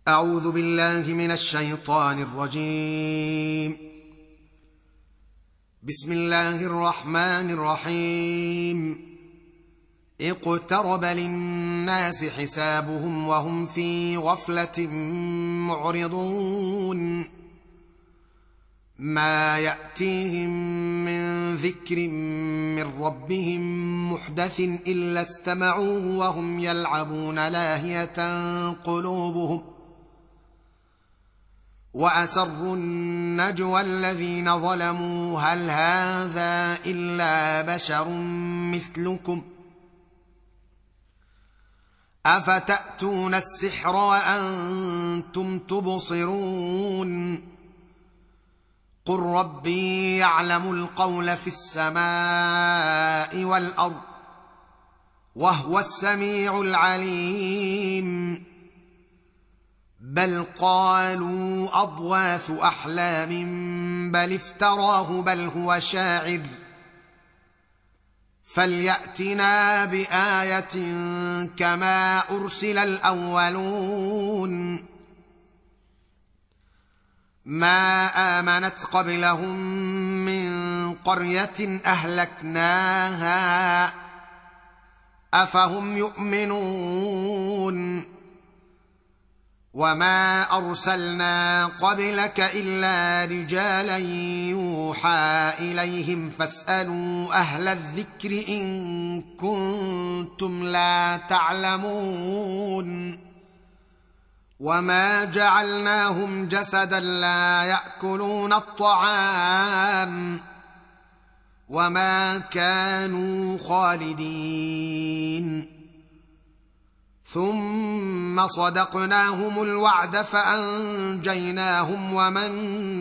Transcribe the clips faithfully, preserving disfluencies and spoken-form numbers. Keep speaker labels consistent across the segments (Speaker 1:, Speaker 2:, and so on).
Speaker 1: أعوذ بالله من الشيطان الرجيم. بسم الله الرحمن الرحيم. اقترب للناس حسابهم وهم في غفلة معرضون ما يأتيهم من ذكر من ربهم محدث إلا استمعوه وهم يلعبون لاهية قلوبهم وأسروا النجوى الذين ظلموا هل هذا إلا بشر مثلكم أفتأتون السحر وأنتم تبصرون قل ربي يعلم القول في السماء والأرض وهو السميع العليم بل قالوا أضواث أحلام بل افتراه بل هو شاعر فليأتنا بآية كما أرسل الأولون ما آمنت قبلهم من قرية أهلكناها أفهم يؤمنون وما أرسلنا قبلك إلا رجالا يوحى إليهم فاسألوا أهل الذكر إن كنتم لا تعلمون وما جعلناهم جسدا لا يأكلون الطعام وما كانوا خالدين ثم صدقناهم الوعد فأنجيناهم ومن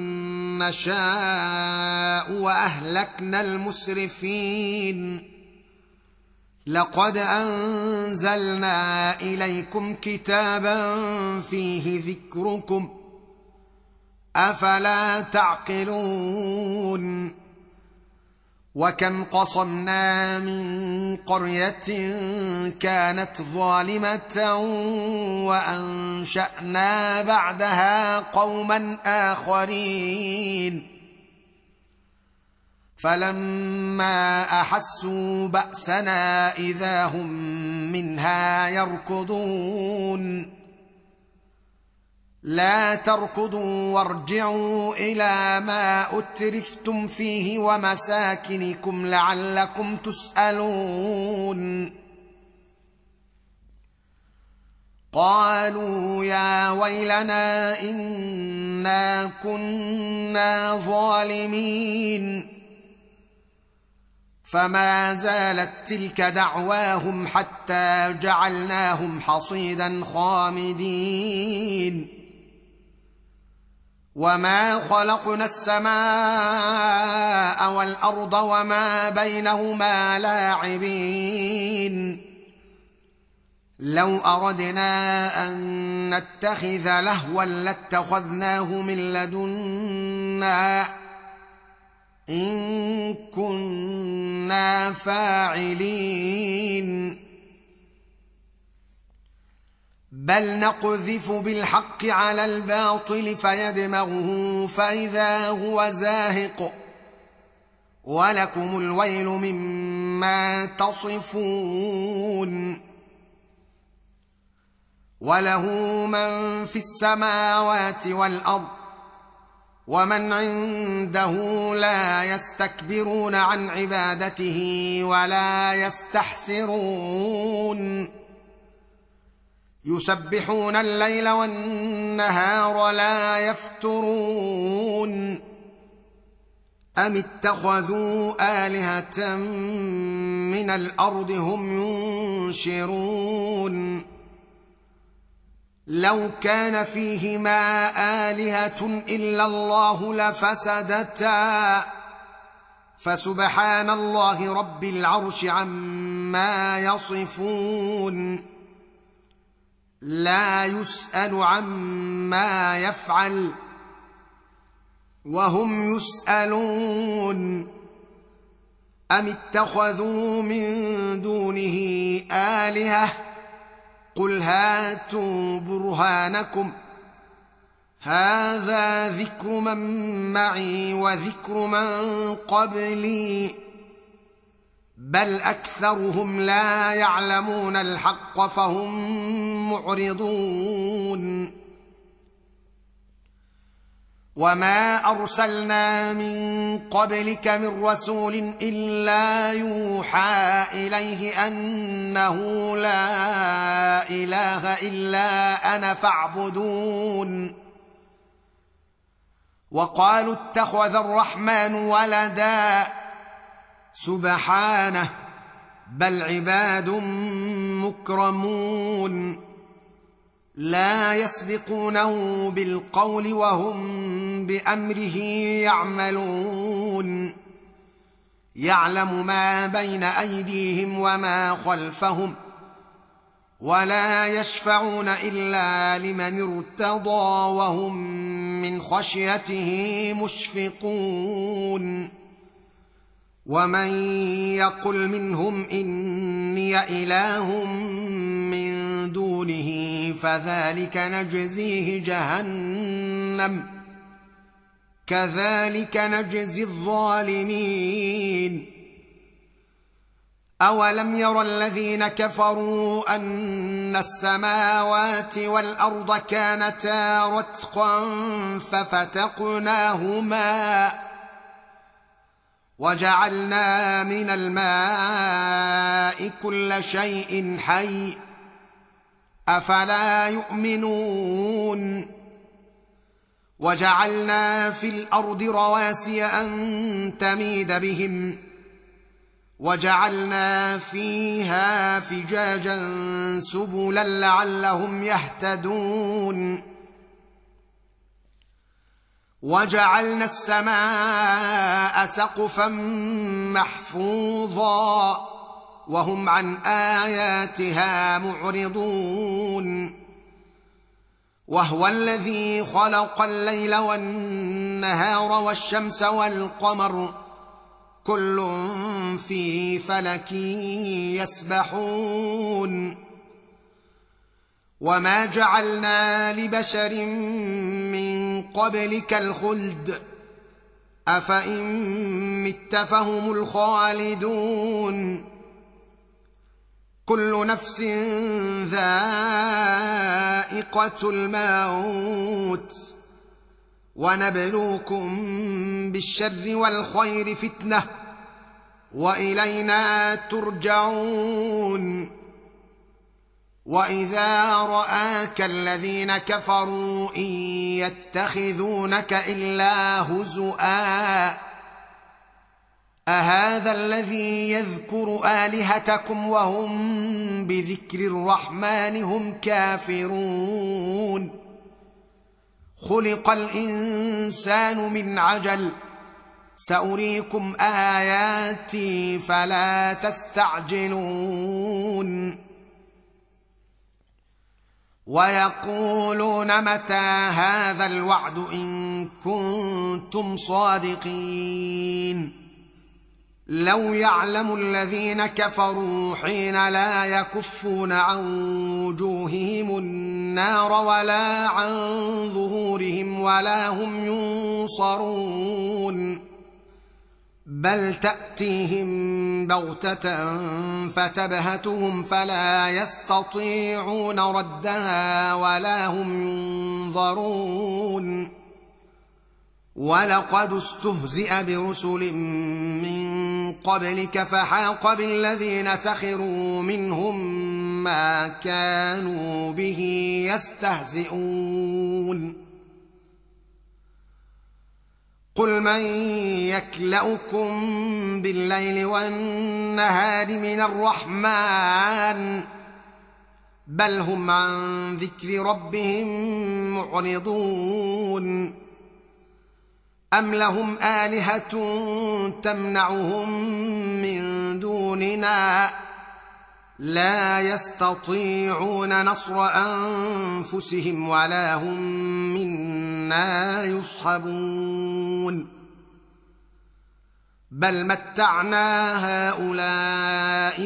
Speaker 1: نشاء وأهلكنا المسرفين لقد أنزلنا إليكم كتابا فيه ذكركم أفلا تعقلون وكم قصمنا من قرية كانت ظالمة وأنشأنا بعدها قوما آخرين فلما أحسوا بأسنا إذا هم منها يركضون لا تركضوا وارجعوا إلى ما أترفتم فيه ومساكنكم لعلكم تسألون قالوا يا ويلنا إنا كنا ظالمين فما زالت تلك دعواهم حتى جعلناهم حصيدا خامدين وما خلقنا السماء والأرض وما بينهما لاعبين لو أردنا أن نتخذ لهوا لاتخذناه من لدنا إن كنا فاعلين بل نقذف بالحق على الباطل فيدمغه فإذا هو زاهق ولكم الويل مما تصفون وله من في السماوات والأرض ومن عنده لا يستكبرون عن عبادته ولا يستحسرون يسبحون الليل والنهار لا يفترون أم اتخذوا آلهة من الأرض هم ينشرون لو كان فيهما آلهة إلا الله لفسدتا فسبحان الله رب العرش عما يصفون لا يسأل عما يفعل وهم يسألون أم اتخذوا من دونه آلهة قل هاتوا برهانكم هذا ذكر من معي وذكر من قبلي بل اكثرهم لا يعلمون الحق فهم معرضون وما ارسلنا من قبلك من رسول الا يوحى اليه انه لا اله الا انا فاعبدون وقالوا اتخذ الرحمن ولدا سبحانه بل عباد مكرمون لا يسبقونه بالقول وهم بامره يعملون يعلم ما بين ايديهم وما خلفهم ولا يشفعون الا لمن ارتضى وهم من خشيته مشفقون ومن يقل منهم اني اله من دونه فذلك نجزيه جهنم كذلك نجزي الظالمين اولم ير الذين كفروا ان السماوات والارض كانتا رتقا ففتقناهما وجعلنا من الماء كل شيء حي افلا يؤمنون وجعلنا في الارض رواسي ان تميد بهم وجعلنا فيها فجاجا سبلا لعلهم يهتدون وجعلنا السماء سقفا محفوظا وهم عن اياتها معرضون وهو الذي خلق الليل والنهار والشمس والقمر كل في فلك يسبحون وما جعلنا لبشر من قبلك الخلد افان مت فهم الخالدون كل نفس ذائقة الموت ونبلوكم بالشر والخير فتنة وإلينا ترجعون وإذا رآك الذين كفروا إن يتخذونك إلا هزؤا أهذا الذي يذكر آلهتكم وهم بذكر الرحمن هم كافرون خلق الإنسان من عجل سأريكم آياتي فلا تستعجلون ويقولون متى هذا الوعد إن كنتم صادقين لو يعلم الذين كفروا حين لا يكفون عن وجوههم النار ولا عن ظهورهم ولا هم ينصرون بل تأتيهم بغتة فتبهتهم فلا يستطيعون ردها ولا هم ينظرون ولقد استهزئ برسل من قبلك فحاق بالذين سخروا منهم ما كانوا به يستهزئون قل من يكلؤكم بالليل والنهار من الرحمن بل هم عن ذكر ربهم معرضون أم لهم آلهة تمنعهم من دوننا لا يستطيعون نصر أنفسهم ولا هم منا يصحبون بل متعنا هؤلاء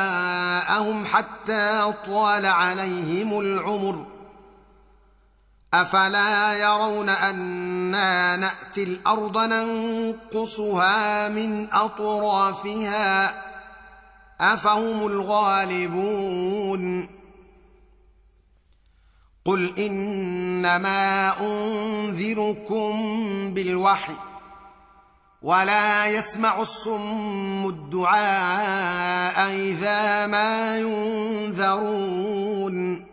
Speaker 1: وآباءهم حتى طال عليهم العمر أفلا يرون أنا نأتي الأرض ننقصها من أطرافها أفهم الغالبون قل إنما أنذركم بالوحي ولا يسمع الصم الدعاء إذا ما ينذرون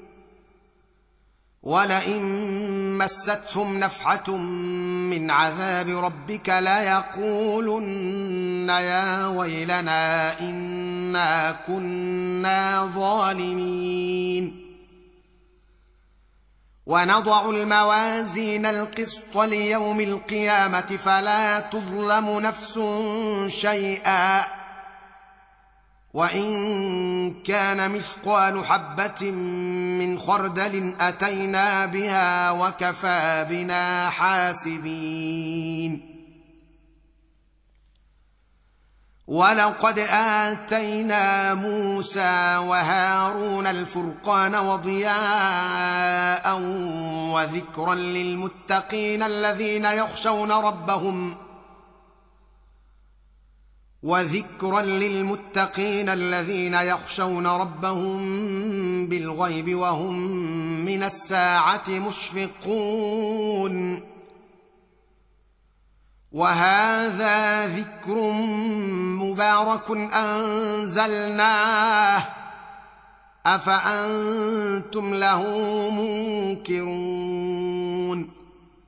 Speaker 1: ولئن مستهم نفحة من عذاب ربك ليقولن يا ويلنا إنا كنا ظالمين ونضع الموازين القسط ليوم القيامة فلا تظلم نفس شيئا وإن كان مثقال حبة من خردل أتينا بها وكفى بنا حاسبين ولقد آتينا موسى وهارون الفرقان وضياء وذكرا للمتقين الذين يخشون ربهم وذكرا للمتقين الذين يخشون ربهم بالغيب وهم من الساعة مشفقون وهذا ذكر مبارك أنزلناه أفأنتم له منكرون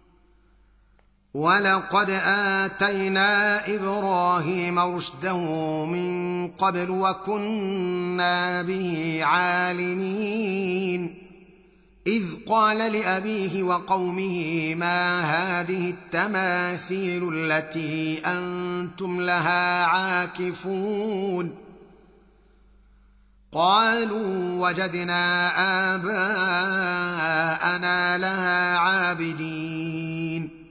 Speaker 1: ولقد آتينا إبراهيم رشده من قبل وكنا به عالمين إذ قال لأبيه وقومه ما هذه التماثيل التي أنتم لها عاكفون قالوا وجدنا آباءنا لها عابدين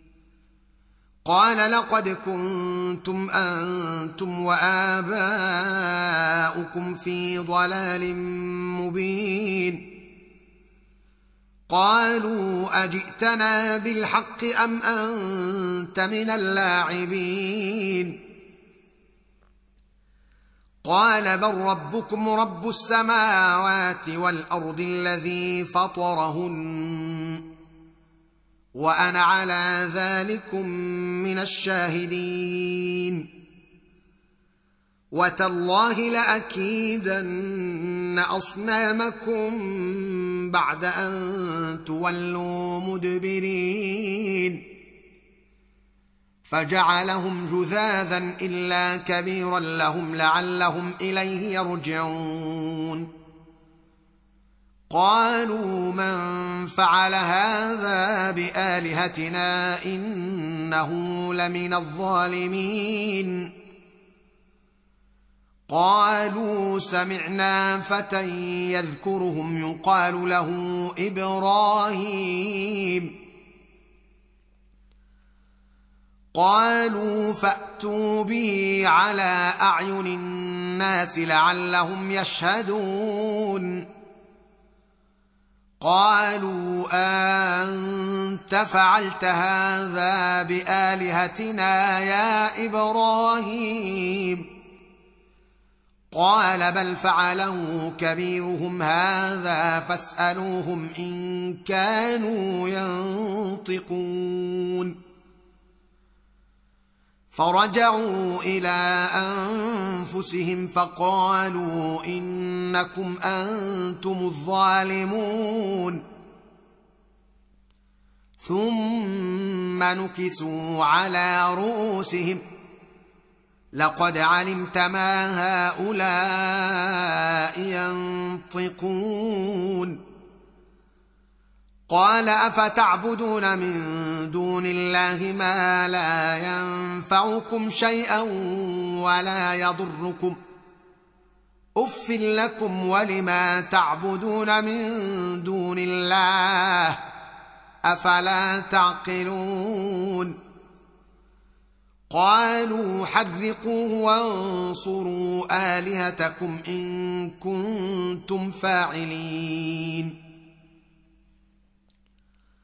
Speaker 1: قال لقد كنتم أنتم وآباؤكم في ضلال مبين قالوا أجئتنا بالحق أم أنت من اللاعبين قال بل ربكم رب السماوات والأرض الذي فطرهن وأنا على ذلكم من الشاهدين وتالله لأكيدن أصنامكم بعد أن تولوا مدبرين فجعلهم جذاذا إلا كبيرا لهم لعلهم إليه يرجعون قالوا من فعل هذا بآلهتنا إنه لمن الظالمين قالوا سمعنا فتى يذكرهم يقال له إبراهيم قالوا فأتوا به على أعين الناس لعلهم يشهدون قالوا أنت فعلت هذا بآلهتنا يا إبراهيم قال بل فعله كبيرهم هذا فاسألوهم إن كانوا ينطقون فرجعوا إلى أنفسهم فقالوا إنكم أنتم الظالمون ثم نكسوا على رؤوسهم لقد علمت ما هؤلاء ينطقون قال أفتعبدون من دون الله ما لا ينفعكم شيئا ولا يضركم أف لكم ولما تعبدون من دون الله أفلا تعقلون قالوا حرقوه وانصروا آلهتكم إن كنتم فاعلين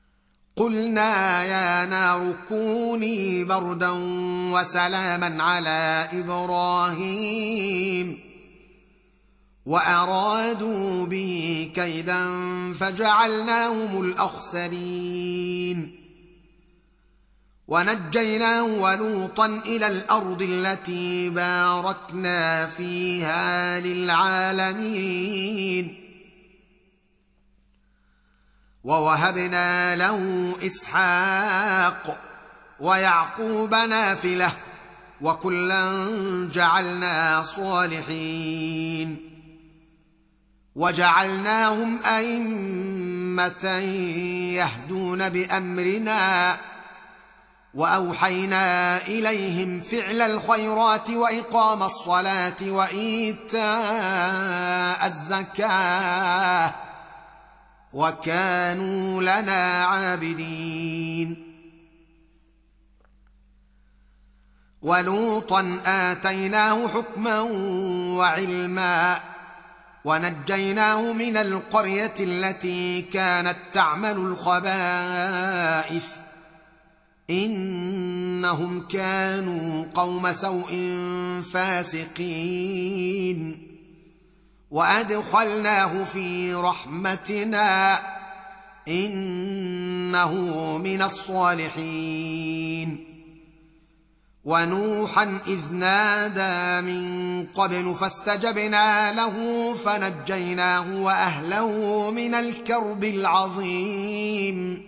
Speaker 1: قلنا يا نار كوني بردا وسلاما على إبراهيم وأرادوا به كيدا فجعلناهم الأخسرين ونجيناه ولوطا إلى الأرض التي باركنا فيها للعالمين ووهبنا له إسحاق ويعقوب نافلة وكلا جعلنا صالحين وجعلناهم أئمة يهدون بأمرنا وأوحينا إليهم فعل الخيرات وإقام الصلاة وإيتاء الزكاة وكانوا لنا عابدين ولوطا آتيناه حكما وعلما ونجيناه من القرية التي كانت تعمل الخبائث إنهم كانوا قوم سوء فاسقين وأدخلناه في رحمتنا إنه من الصالحين ونوحا إذ نادى من قبل فاستجبنا له فنجيناه وأهله من الكرب العظيم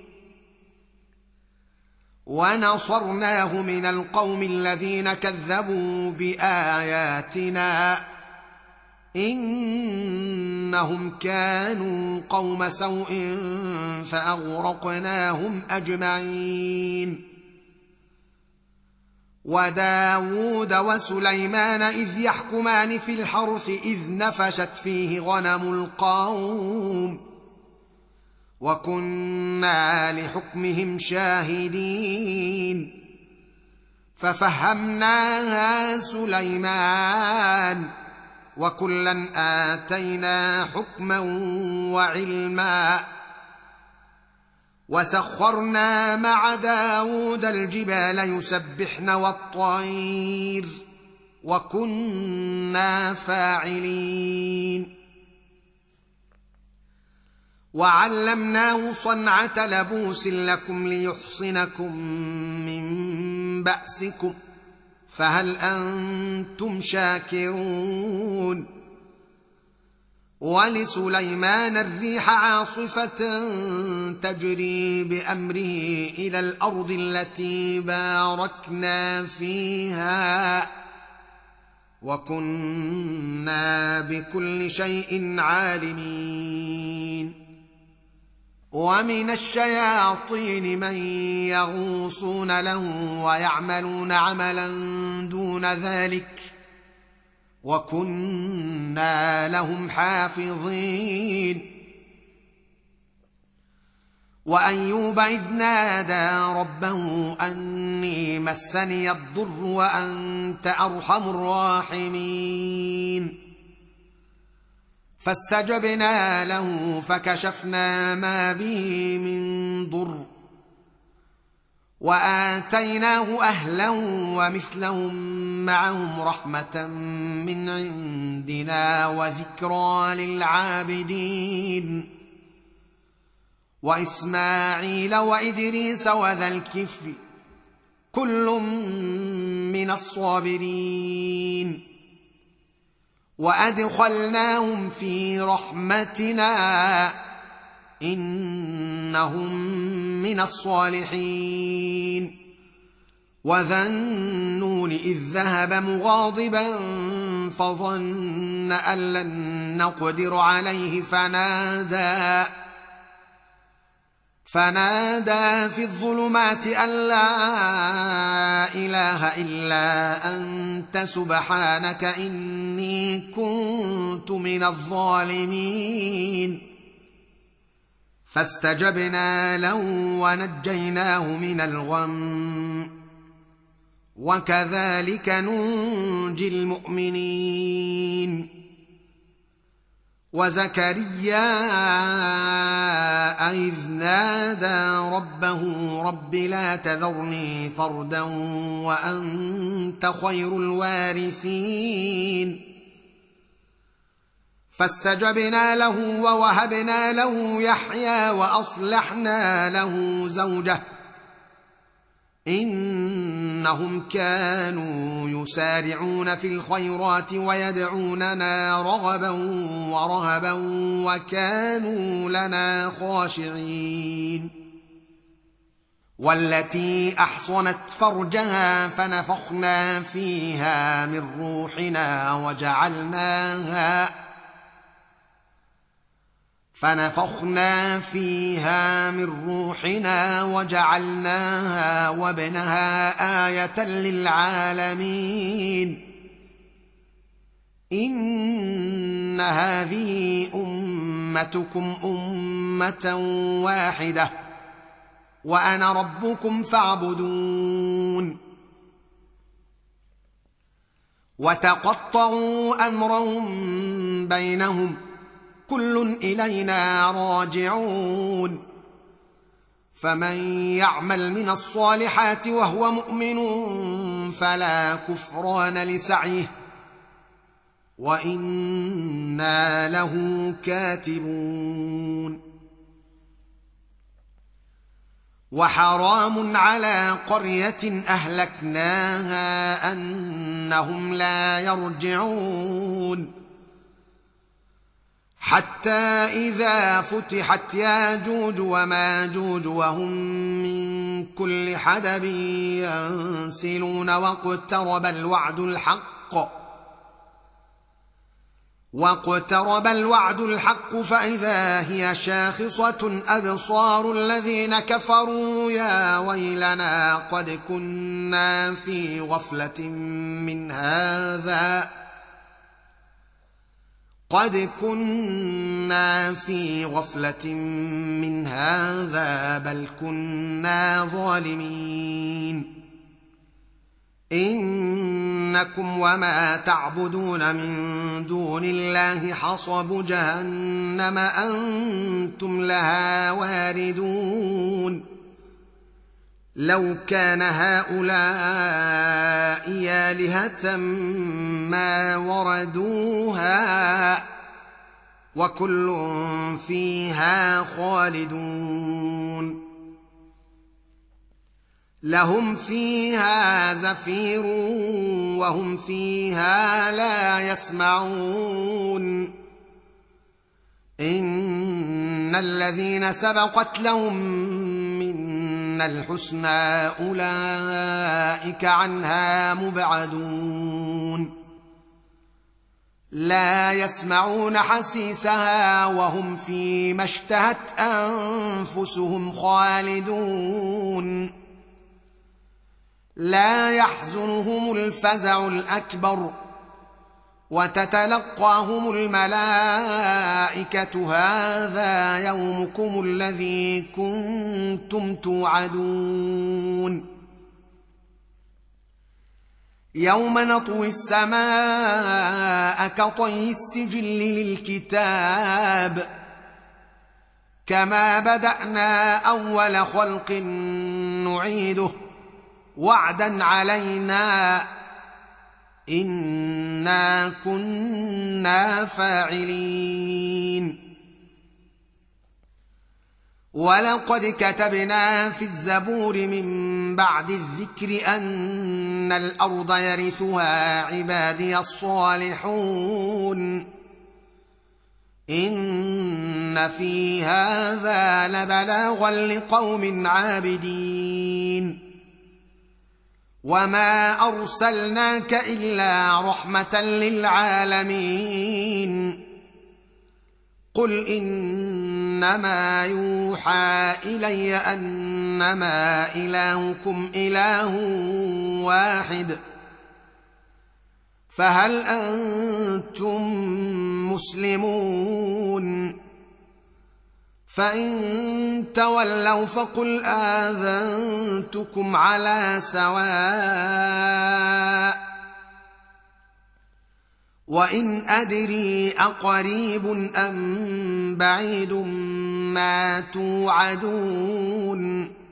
Speaker 1: ونصرناه من القوم الذين كذبوا بآياتنا إنهم كانوا قوم سوء فأغرقناهم أجمعين وداود وسليمان إذ يحكمان في الحرث إذ نفشت فيه غنم القوم وكنا لحكمهم شاهدين ففهمناها سليمان وكلا آتينا حكما وعلما وسخرنا مع داود الجبال يسبحن والطير وكنا فاعلين وعلمناه صنعة لبوس لكم ليحصنكم من بأسكم فهل أنتم شاكرون ولسليمان الريح عاصفة تجري بأمره إلى الأرض التي باركنا فيها وكنا بكل شيء عالمين ومن الشياطين من يغوصون له ويعملون عملا دون ذلك وكنا لهم حافظين وأيوب إذ نادى ربه أني مسني الضر وأنت أرحم الراحمين فاستجبنا له فكشفنا ما به من ضر وآتيناه أهله ومثلهم معهم رحمة من عندنا وذكرى للعابدين وإسماعيل وإدريس وذا الكفل كل من الصابرين وأدخلناهم في رحمتنا إنهم من الصالحين وذا النون إذ ذهب مغاضبا فظن أن لن نقدر عليه فنادى فنادى في الظلمات أن لا إله إلا أنت سبحانك إني كنت من الظالمين فاستجبنا له ونجيناه من الغم وكذلك ننجي المؤمنين وزكريا إذ نادى ربه رب لا تذرني فردا وأنت خير الوارثين فاستجبنا له ووهبنا له يحيى وأصلحنا له زوجه إنهم كانوا يسارعون في الخيرات ويدعوننا رغبا ورهبا وكانوا لنا خاشعين والتي أحصنت فرجها فنفخنا فيها من روحنا وجعلناها فنفخنا فيها من روحنا وجعلناها وابنها آية للعالمين إن هذه أمتكم أمة واحدة وأنا ربكم فاعبدون وتقطعوا أمرهم بينهم كل إلينا راجعون فمن يعمل من الصالحات وهو مؤمن فلا كفران لسعيه وإنا له كاتبون وحرام على قرية أهلكناها أنهم لا يرجعون حتى إذا فتحت ياجوج وماجوج وهم من كل حدب ينسلون واقترب الوعد الحق واقترب الوعد الحق فإذا هي شاخصة أبصار الذين كفروا يا ويلنا قد كنا في غفلة من هذا قد كنا في غفلة من هذا بل كنا ظالمين إنكم وما تعبدون من دون الله حصب جهنم أنتم لها واردون لو كان هؤلاء آلهة ما وردوها وكل فيها خالدون لهم فيها زفير وهم فيها لا يسمعون إن الذين سبقت لهم منا الحسنى أولئك عنها مبعدون لا يسمعون حسيسها وهم فيما اشتهت أنفسهم خالدون لا يحزنهم الفزع الأكبر وتتلقاهم الملائكة هذا يومكم الذي كنتم توعدون يوم نطوي السماء كطي السجل للكتاب كما بدأنا أول خلق نعيده وعدا علينا إنا كنا فاعلين ولقد كتبنا في الزبور من بعد الذكر أن الأرض يرثها عبادي الصالحون إن في هذا لبلاغا لقوم عابدين وما أرسلناك إلا رحمة للعالمين قل إنما يوحى إلي أنما إلهكم إله واحد فهل أنتم مسلمون فإن تولوا فقل آذنتكم على سواء وان ادري اقريب ام بعيد ما توعدون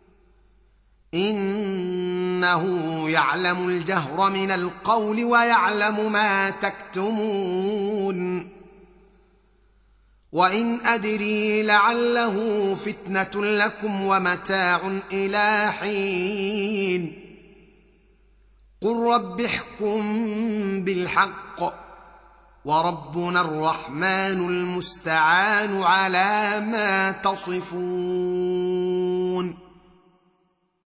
Speaker 1: انه يعلم الجهر من القول ويعلم ما تكتمون وان ادري لعله فتنه لكم ومتاع الى حين قل رب احكم بالحق وربنا الرحمن المستعان على ما تصفون